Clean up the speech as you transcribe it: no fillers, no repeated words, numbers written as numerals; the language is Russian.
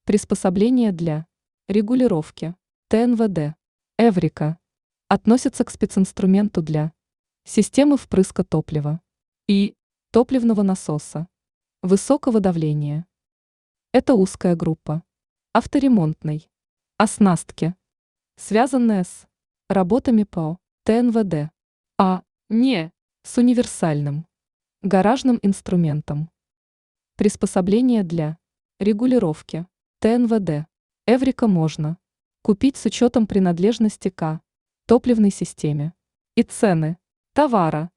Приспособление для регулировки ТНВД «Эврика» относится к специнструменту для системы впрыска топлива и топливного насоса высокого давления. Это узкая группа авторемонтной оснастки, связанная с работами по ТНВД, а не с универсальным гаражным инструментом. Приспособление для регулировки ТНВД «Эврика» можно купить с учетом принадлежности к топливной системе и цены товара